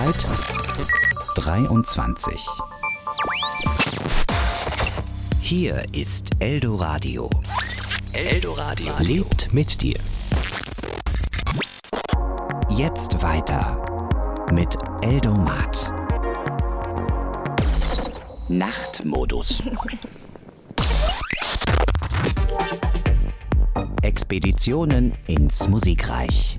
Uhrzeit 23. Hier ist Eldoradio. Eldoradio Lebt mit dir. Jetzt weiter mit Eldomat. Nachtmodus. Expeditionen ins Musikreich.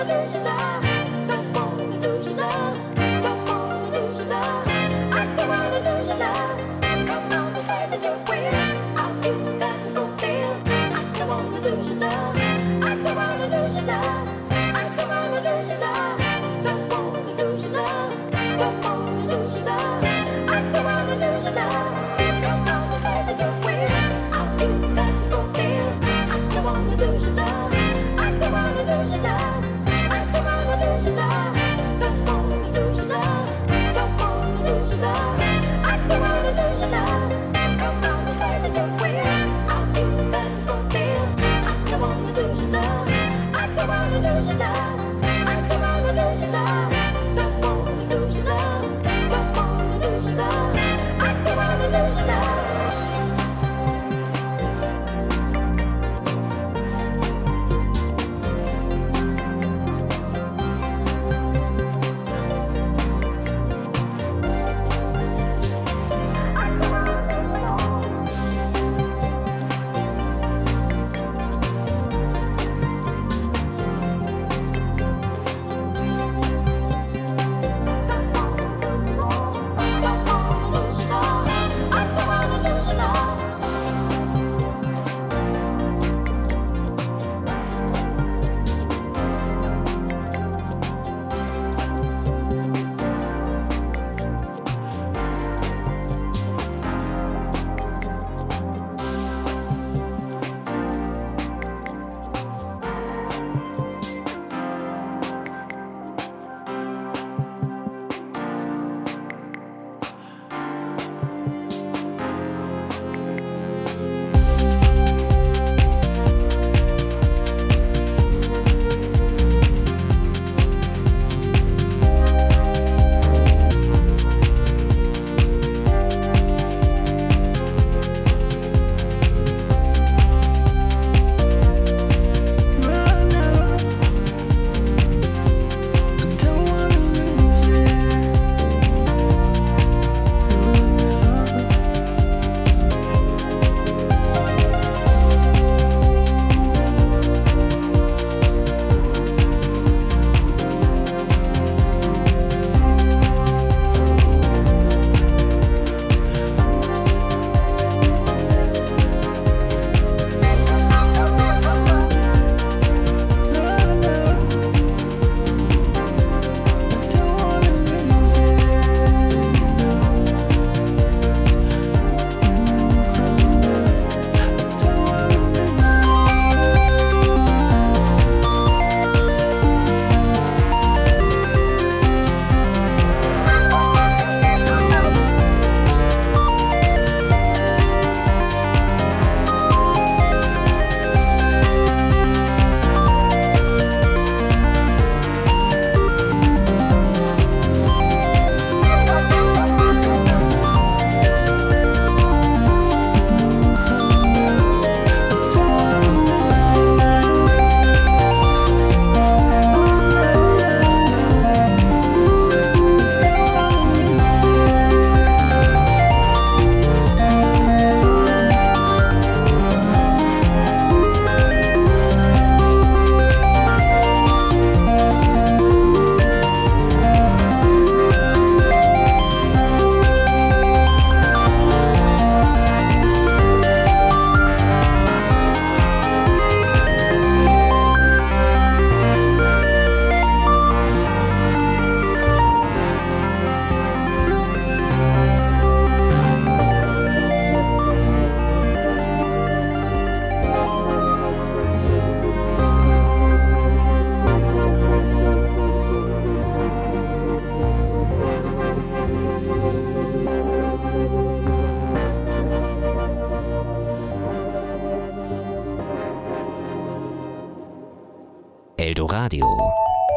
Eldoradio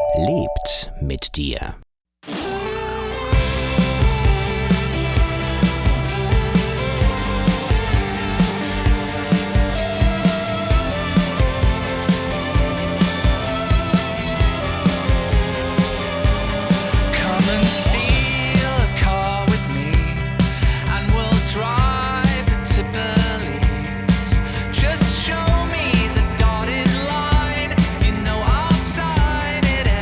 lebt mit dir. Just show me the dotted line. You know I'll sign it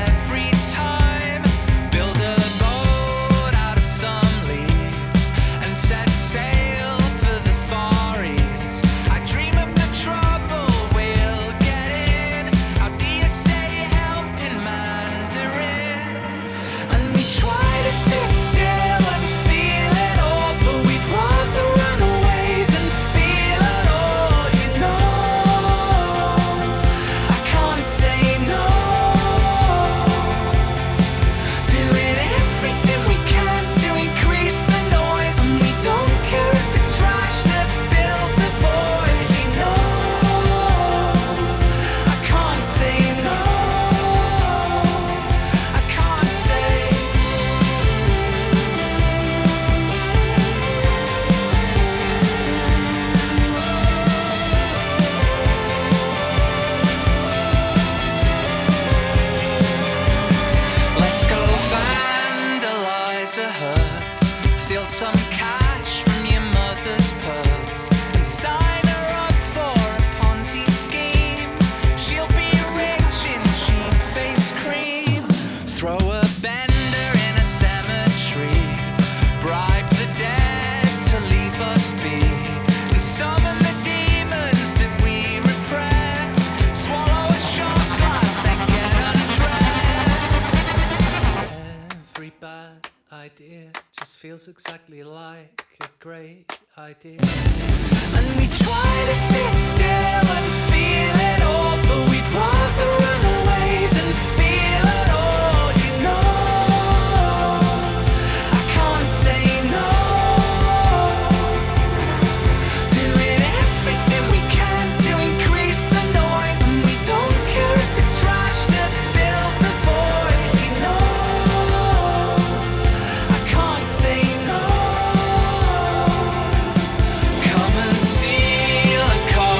feels exactly like a great idea. And we try to sit still and feel it all, but we'd rather run away than feel it all, you know. I can't say no. Doing everything we can to increase the noise, and we don't care if it's trash that fills the void, you know. I can't say no. Come and steal a car.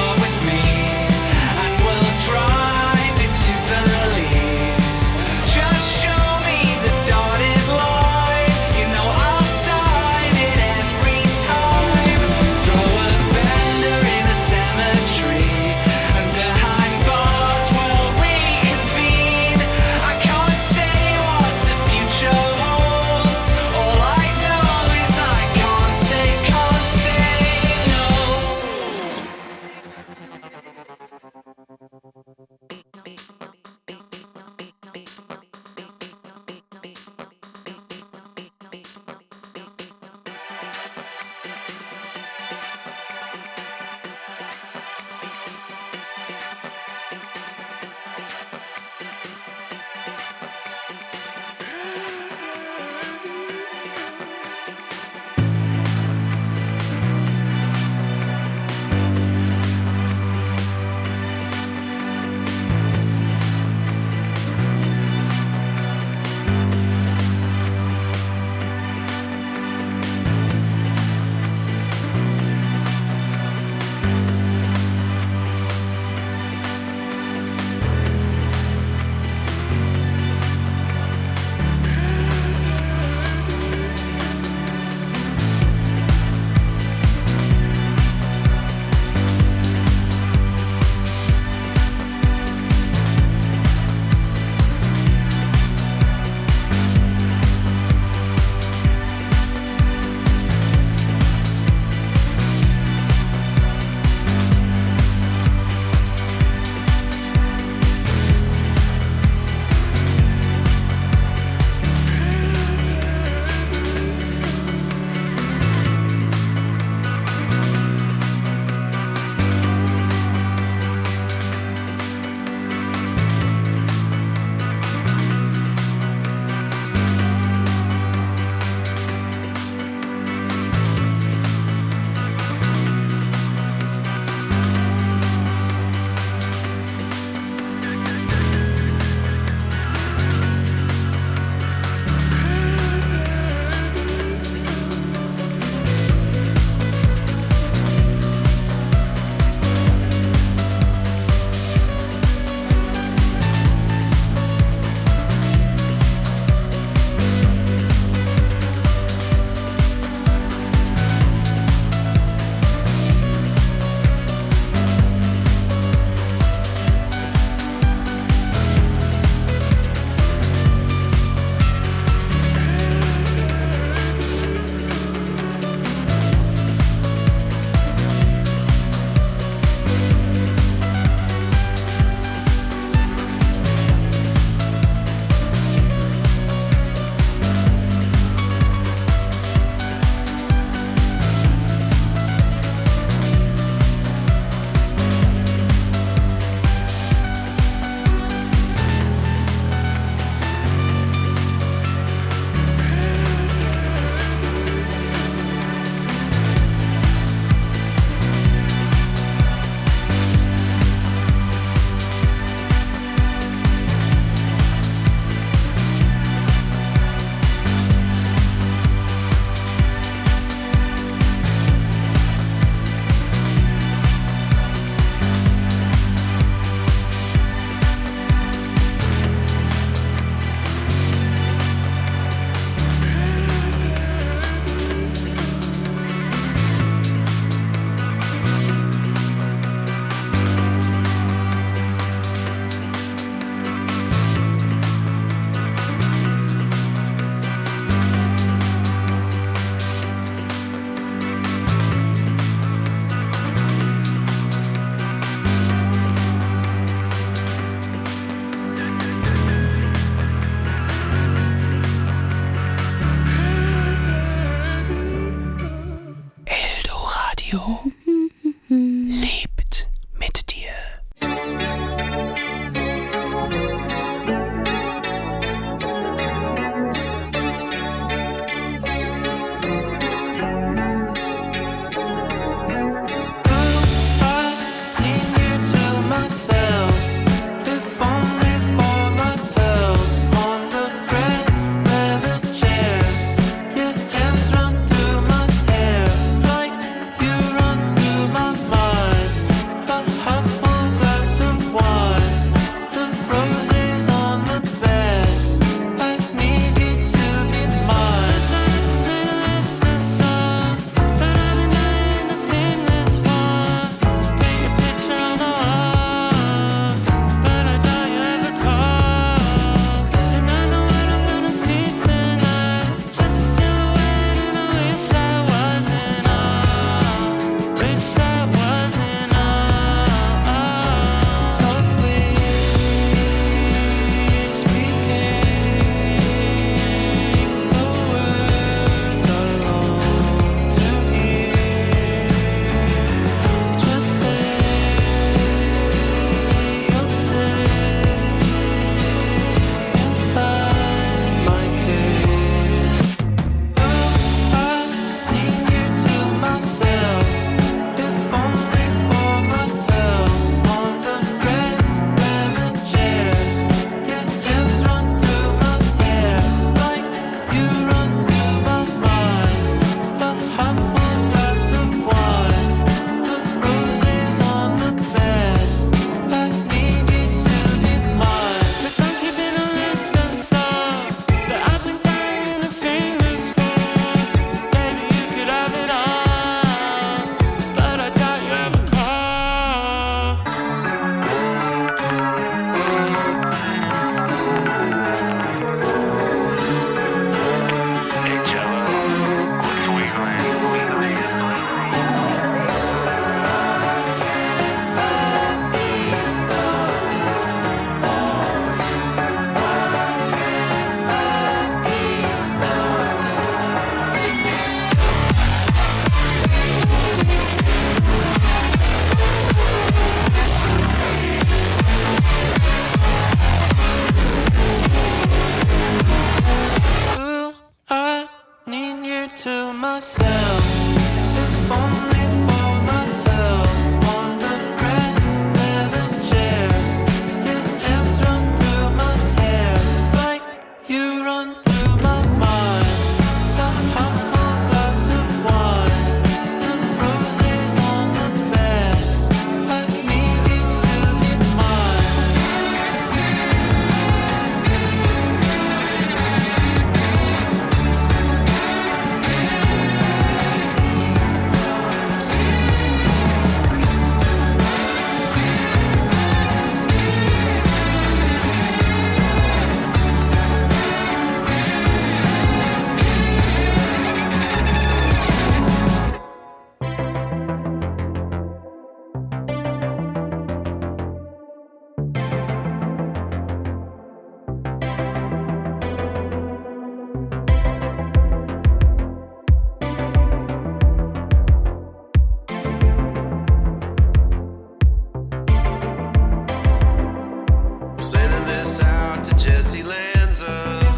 Sending this out to Jesse Lanza.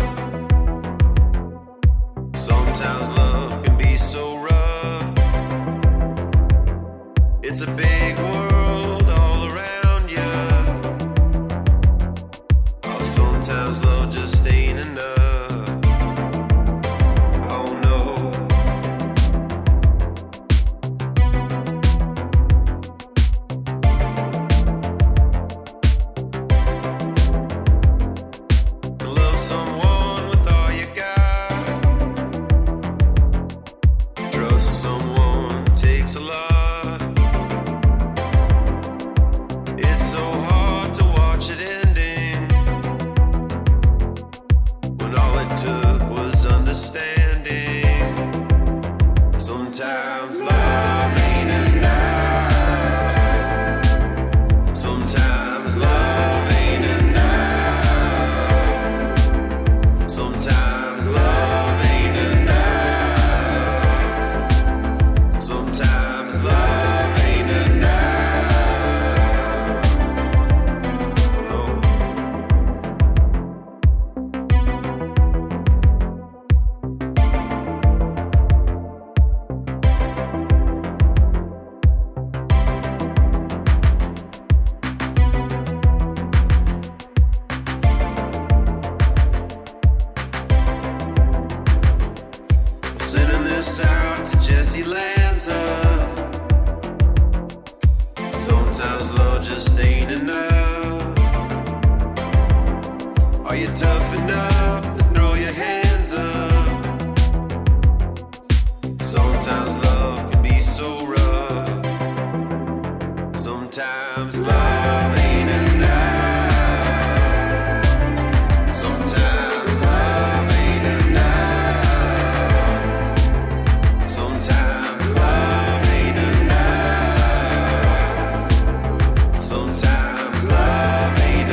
Sometimes love can be so rough. It's a big world all around you. Oh, sometimes love just ain't enough. Oh no. Love someone with all you got. Trust someone takes a lot. It's so hard to watch it ending when all it took was understanding. Sometimes love ain't enough. Sometimes love ain't enough. Sometimes love ain't enough. Sometimes love ain't enough. No. Sending this out to Jesse Lanza. Sometimes love just ain't enough. Are you tough enough to throw your hands up? Sometimes love can be so rough. Sometimes love ain't enough. Sometimes love ain't enough. Sometimes love ain't enough. Sometimes love ain't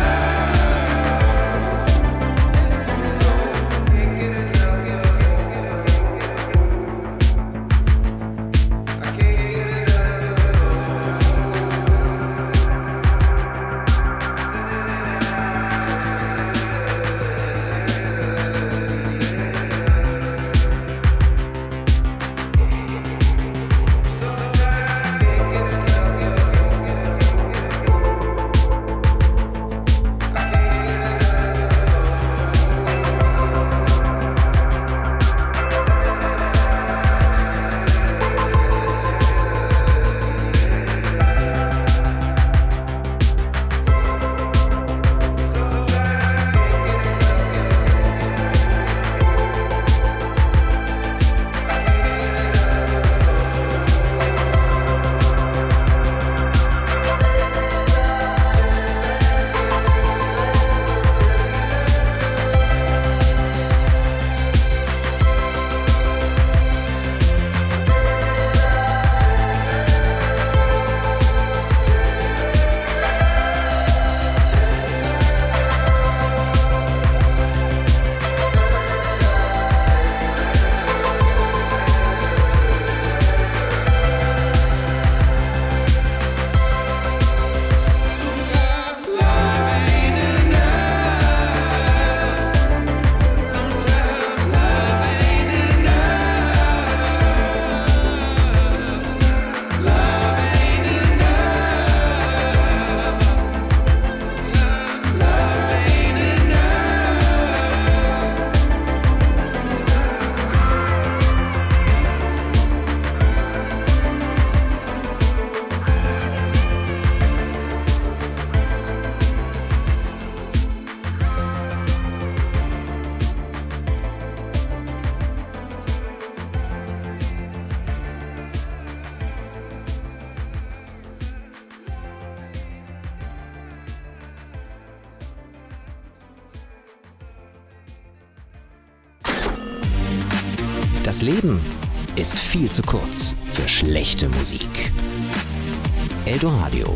Das Leben ist viel zu kurz für schlechte Musik. Eldoradio.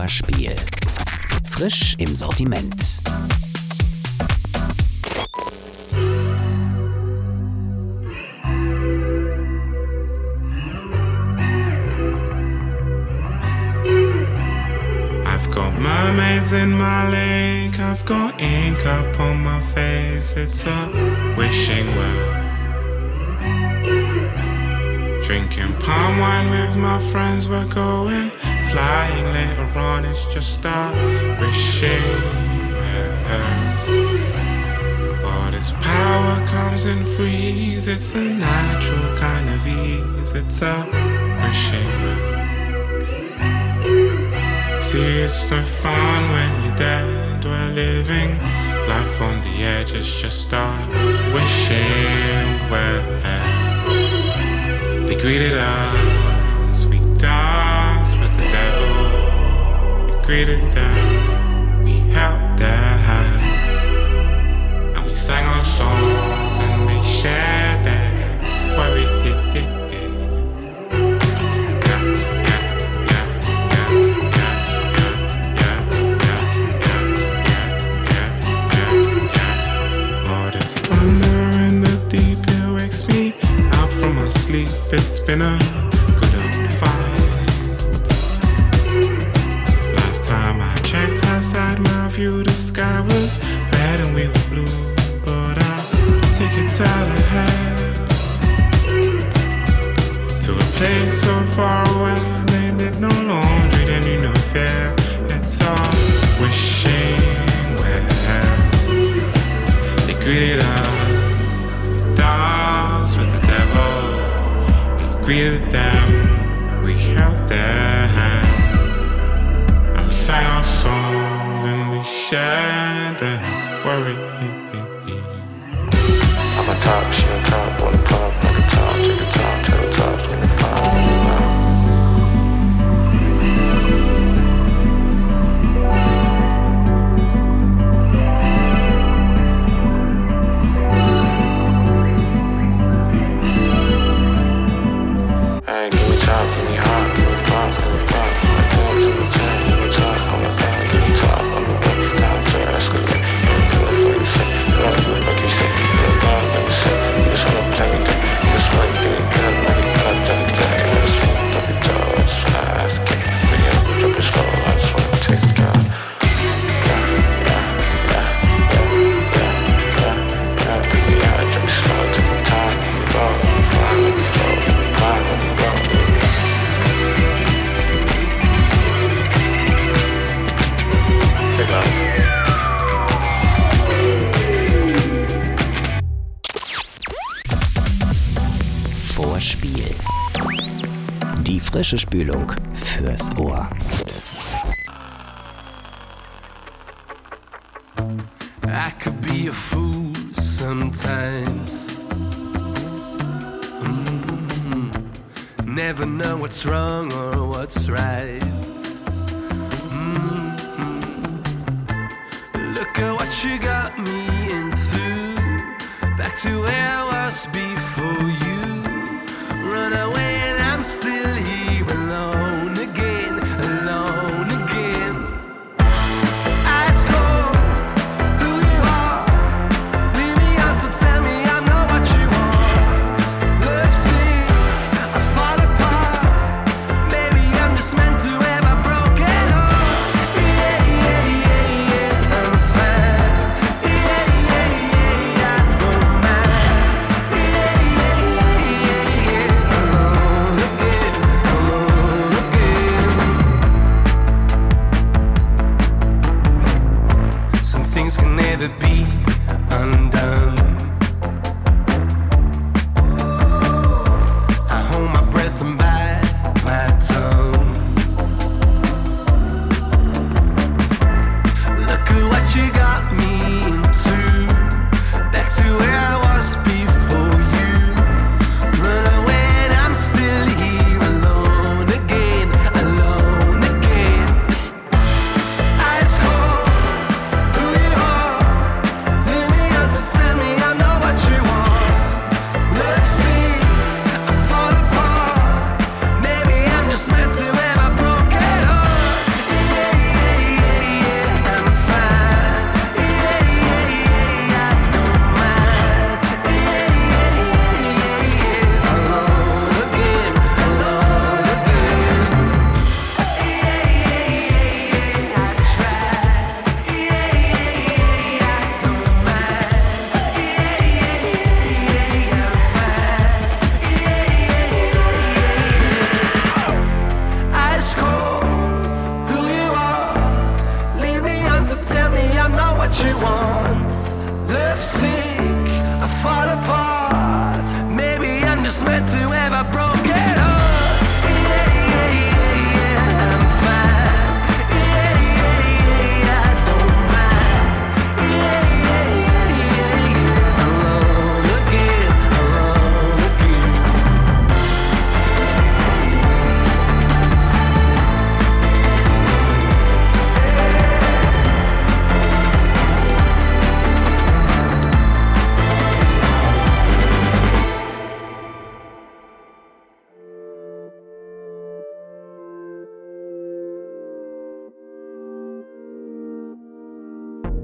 Vorspiel. Frisch im Sortiment. I've got mermaids in my lake, I've got ink up on my face, it's a wishing well. Drinking palm wine with my friends, we're going flying later on, it's just a wishing well. All this power comes in freeze, it's a natural kind of ease, it's a wishing well. See, it's no fun when you're dead, we're living life on the edge, it's just a wishing well. They greeted us, we danced with the devil. We greeted them, we held their hand, and we sang our songs and they shared their worry. All this thunder in the deep, it wakes me out from my sleep. It's been a good old fight. Last time I checked outside my view, the sky was red and we were blue, but our tickets out ahead to a place so far away. They did no laundry, they knew no fear. It's all wishing well. They greeted us, dance with the devil. We greeted them, we held their hands, and we sang our songs and we shared their worry. I'm on top, she on top, wanna puff like a top, take a top, tell the top, when they find hey, give me top, give me hot, give me frost, give me frost. My dogs on the tank, give me top, on the back, give me top, on the way, down to the escalate. Yeah, do it for you say, do it for the fuck you say. Yeah, dog, let me say, you just wanna play with that. You just wanna get it good, like you gotta tell it that. I just wanna love your dog, I just wanna ask the king. But yeah, drop it slow, I just wanna taste the girl. Vorspiel. Die frische Spülung fürs Ohr. I could be a fool sometimes. Never know what's wrong or what's right. Look at what you got me into. Back to where I was before you. Run away and I'm still here alone again, alone again. Ice cold, who you are. Leave me out to tell me I'm not what you want. Love sick, I fall apart. Maybe I'm just meant to ever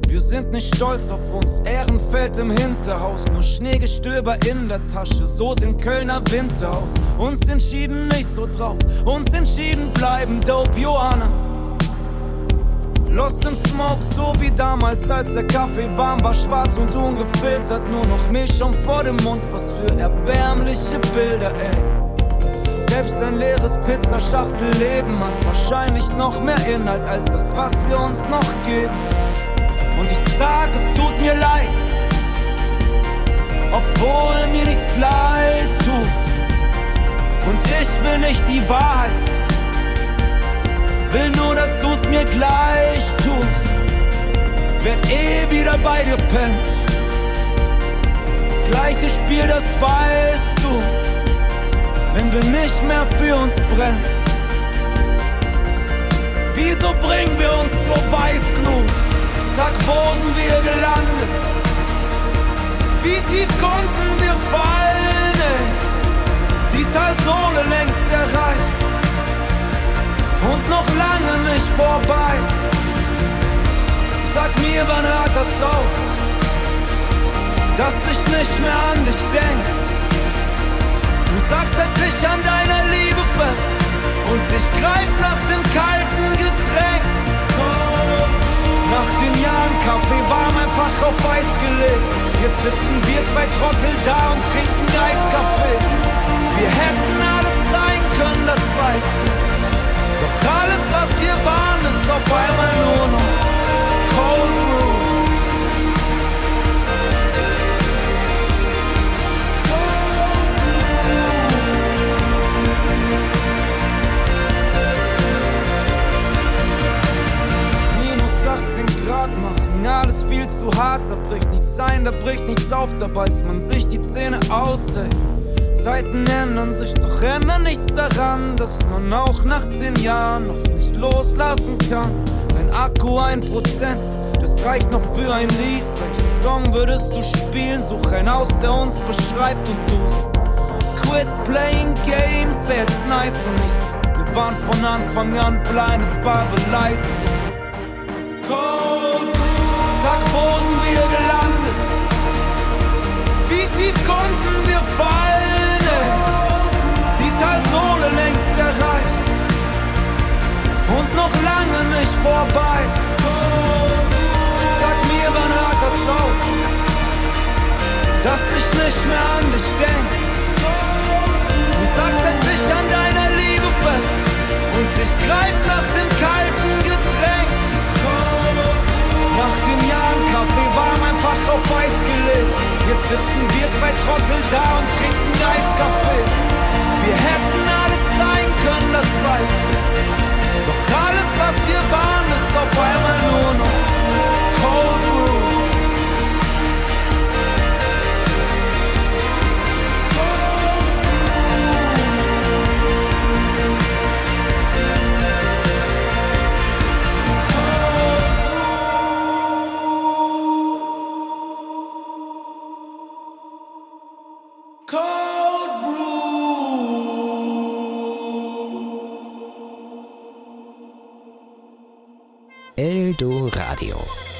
Wir sind nicht stolz auf uns, Ehrenfeld im Hinterhaus. Nur Schneegestöber in der Tasche, so sind Kölner Winter aus. Uns entschieden nicht so drauf, uns entschieden bleiben Dope Johanna. Lost in Smoke, so wie damals, als der Kaffee warm war, schwarz und ungefiltert. Nur noch Milchschaum vor dem Mund, was für erbärmliche Bilder, ey. Selbst ein leeres Pizzaschachtel-Leben hat wahrscheinlich noch mehr Inhalt als das, was wir uns noch geben. Und ich sag, es tut mir leid, obwohl mir nichts leid tut. Und ich will nicht die Wahrheit, will nur, dass du's mir gleich tust. Werd wieder bei dir pennen. Gleiches Spiel, das weißt du, wenn wir nicht mehr für uns brennen. Wieso bringen wir uns so Weißglut? Sag, wo sind wir gelandet? Wie tief konnten wir fallen, ey? Die Talsohle längst erreicht und noch lange nicht vorbei. Sag mir, wann hört das auf, dass ich nicht mehr an dich denk? Du sagst, halt dich an deiner Liebe fest und ich greif nach dem kalten Getränk. Nach den Jahren Kaffee warm einfach auf Eis gelegt. Jetzt sitzen wir zwei Trottel da und trinken Eiskaffee. Wir hätten alles sein können, das weißt du. Doch alles, was wir waren, ist auf einmal nur noch Cold Brew. Grad machen, alles viel zu hart, da bricht nichts ein, da bricht nichts auf, da beißt man sich die Zähne aus, ey. Zeiten ändern sich, doch ändert nichts daran, dass man auch nach 10 Jahren noch nicht loslassen kann. Dein Akku 1%, das reicht noch für ein Lied. Welchen Song würdest du spielen? Such einen aus, der uns beschreibt und du so. Quit playing games, wär jetzt nice und nicht so. Wir waren von Anfang an blinded by the lights. Sag, wo sind wir gelandet? Wie tief konnten wir fallen, ey? Die Talsohle längst erreicht und noch lange nicht vorbei. Sag mir, wann hört das auf, dass ich nicht mehr an dich denk? Du sagst, halt dich an deiner Liebe fest und ich greif nach dem kalten Getränk. Nach den Jahren Kaffee warm einfach auf Eis gelegt. Jetzt sitzen wir zwei Trottel da und trinken Eiskaffee. Wir hätten alles sein können, das weißt du. Doch alles, was wir waren, ist auf einmal nur noch Cold Brew. Eldoradio.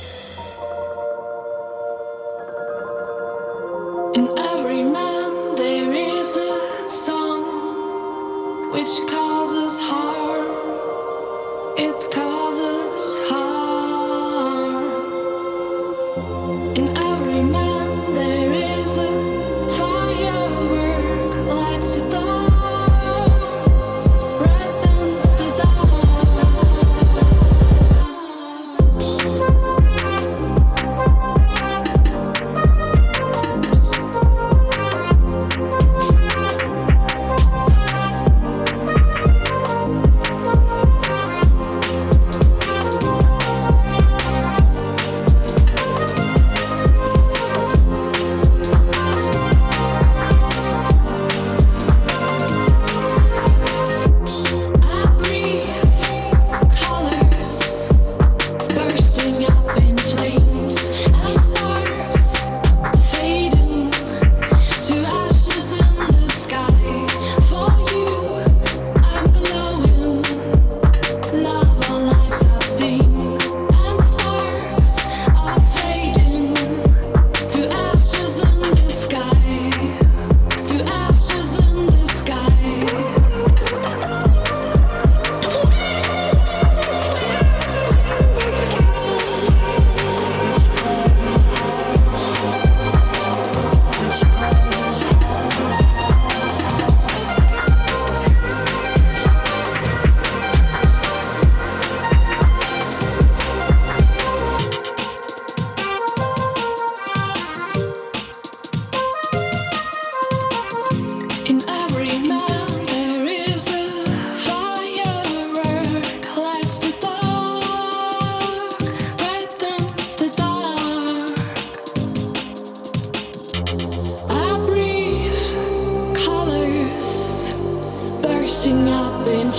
In every man there is a song which causes harm. It causes harm. In every man there is a firework lights the dark, brightens the dark.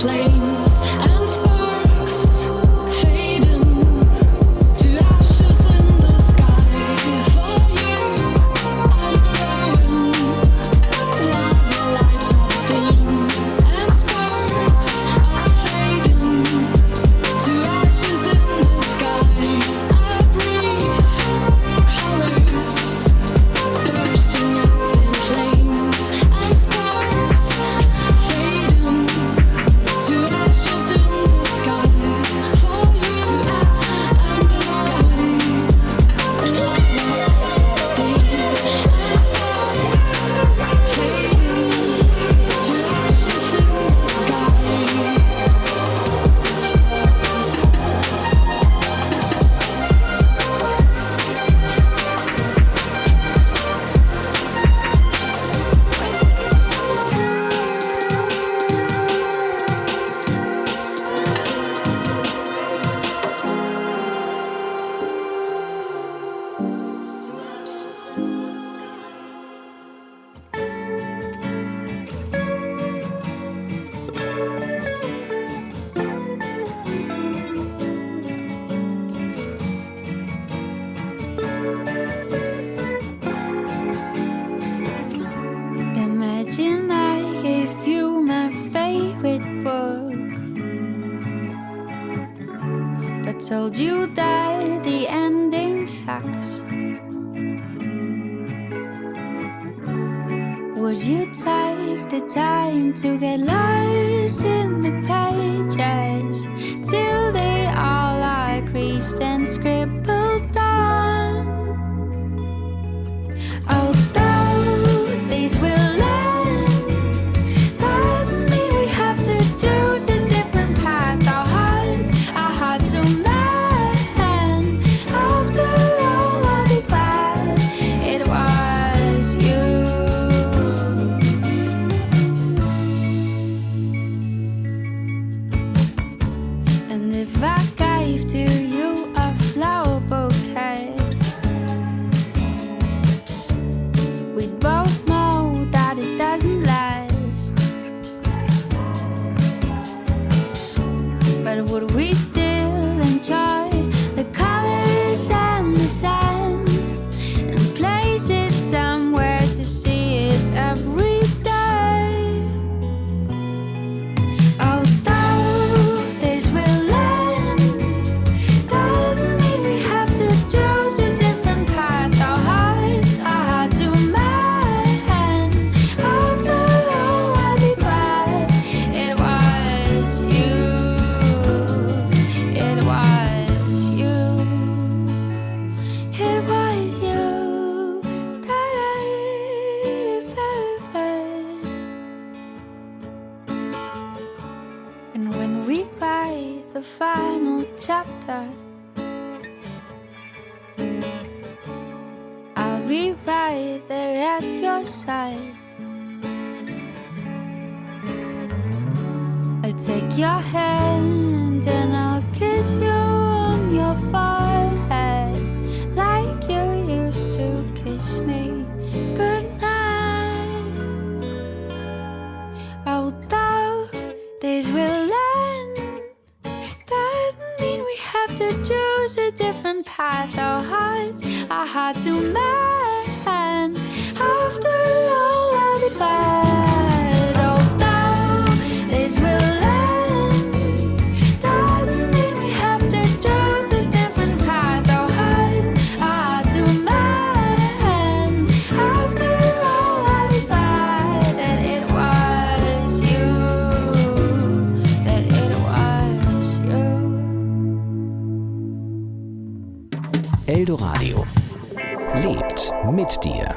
flames and sparks fading to ashes in the sky. For you, I'm glowing. Lava lights up steam and sparks are fading to ashes in the sky. I breathe colors bursting up in flames and sparks fading to ashes in the sky. For you, ashes and glowing. Lava lights up steam and sparks fading to ashes in the sky. Imagine I gave you my favorite book, but told you that the ending sucks. Would you take the time to get lost in the pages till they all are creased and scribbled on? Although these will end, doesn't mean we have to choose a different path. Our hearts are hard to mend. After all, I'll be glad it was you. And if I gave to you a flower bouquet, we'd both know that it doesn't last. But would we still enjoy the colors and the scents and place it somewhere to see it every day? Although this will end, doesn't mean we have to choose a different path. Our hearts are hard to mend. After all, I'll be glad it was you. It was you. It was you. And when we write the final chapter, I'll be right there at your side. I'll take your hand and I'll kiss you on your forehead like you used to kiss me goodnight. Although this will end, doesn't mean we have to choose a different path. Our hearts are hard to mend. After all, I'll be glad. Although this will end, doesn't mean we have to choose a different path. Our hearts are hard to mend. After all, I'll be glad that it was you. That it was you. Eldoradio lebt mit dir.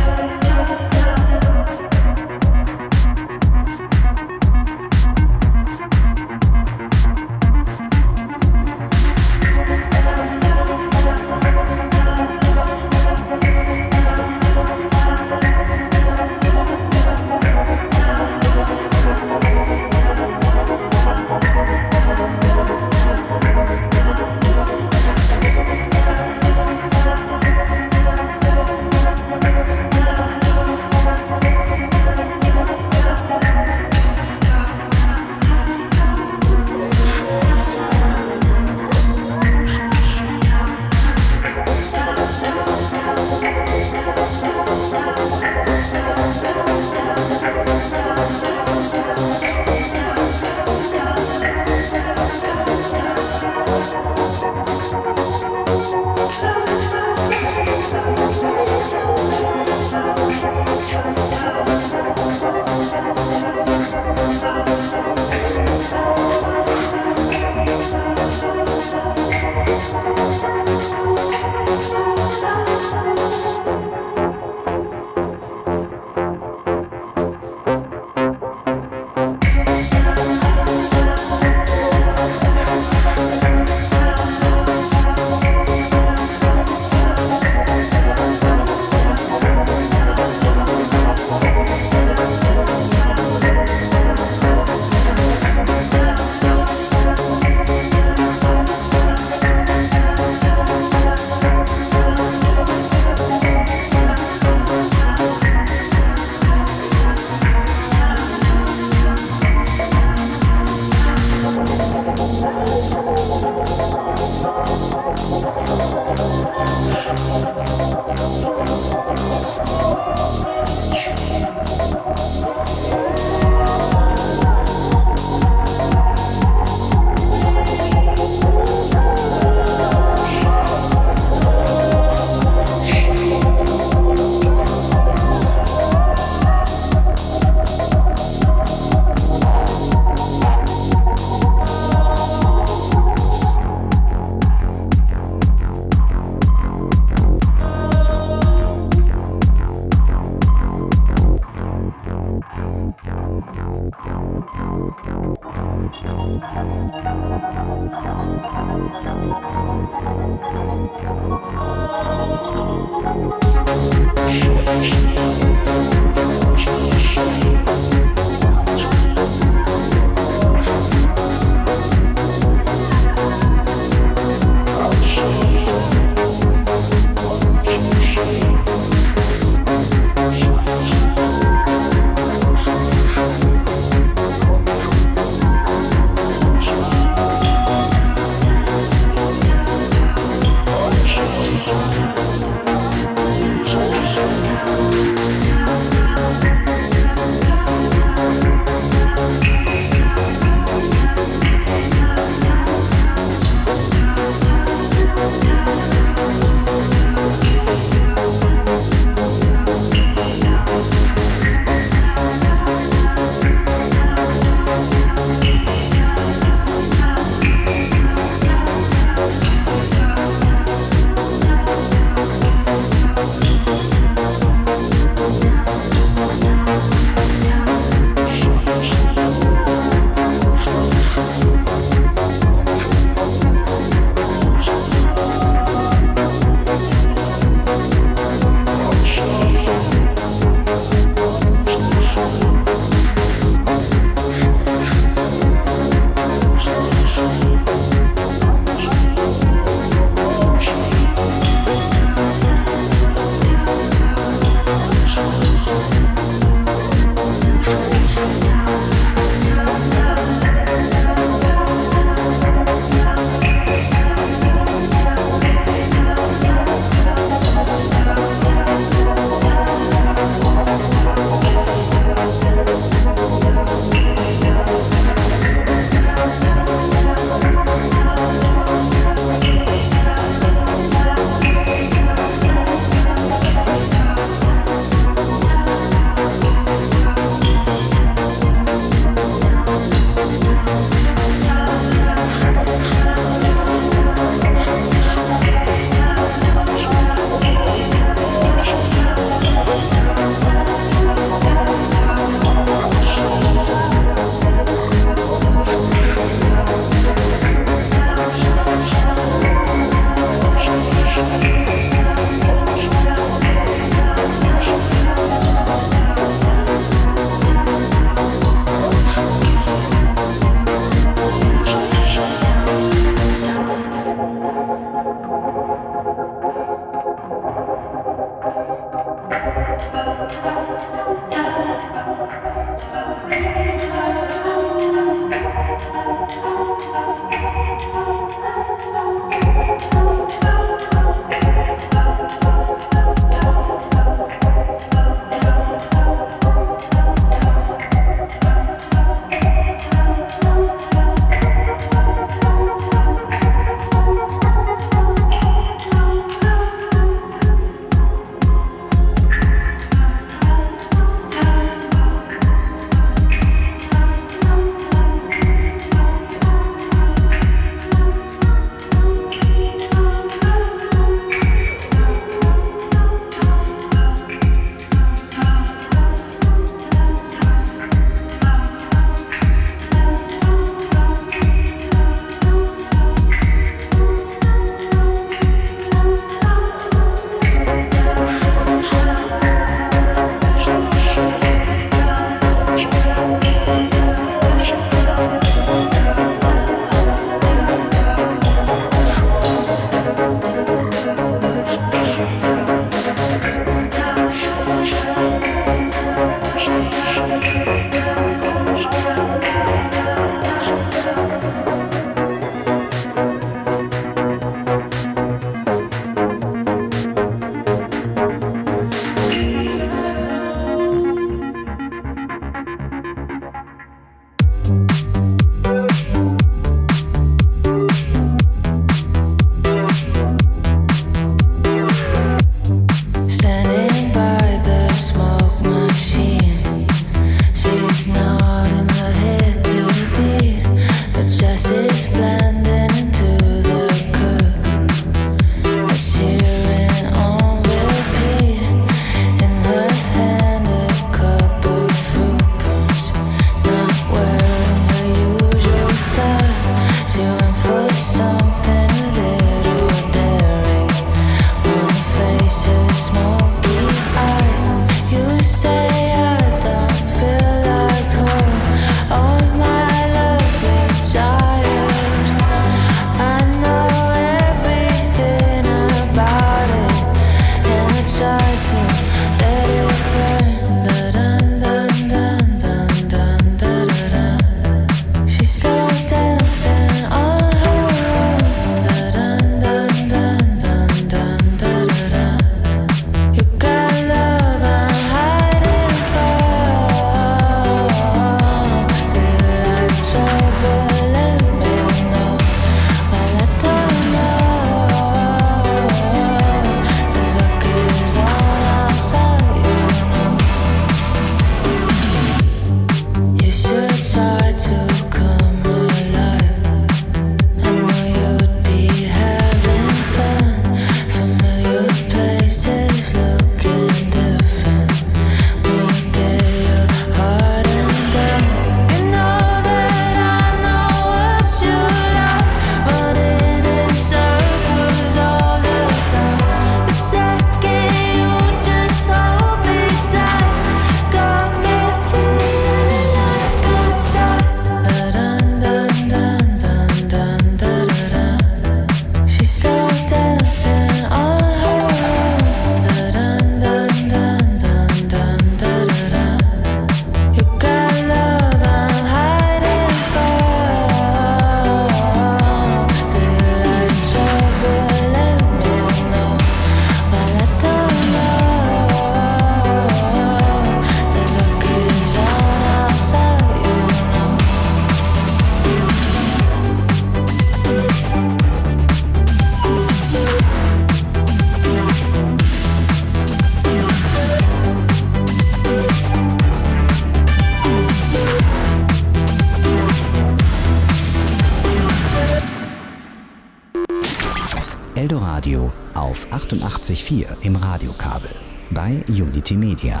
Eldoradio auf 88.4 im Radiokabel bei Unity Media.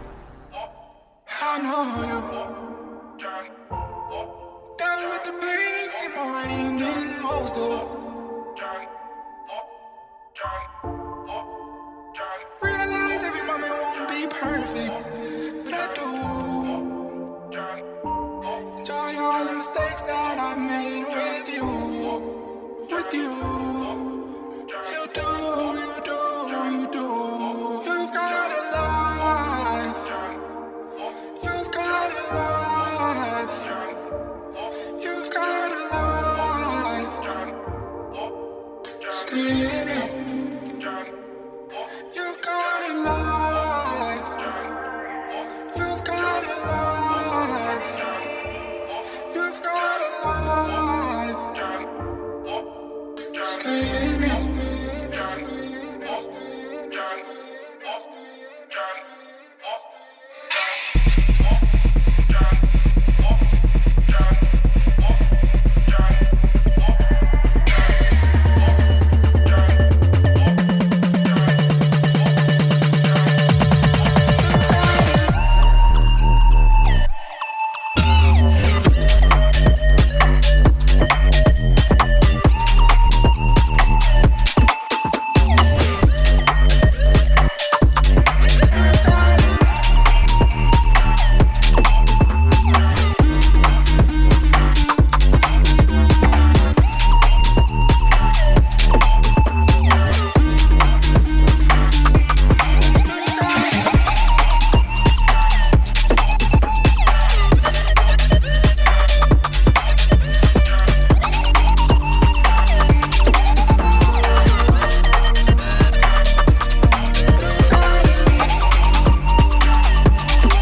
I know you. Down with the pace in my rain and most of. Realize every moment won't be perfect, but I do. Enjoy all the mistakes that I made with you. With you. You do, you do, you do. You've got a life. You've got a life. You've got a life. Stay in it. You've got a life. You've got a life. You've got a life. Stay in it.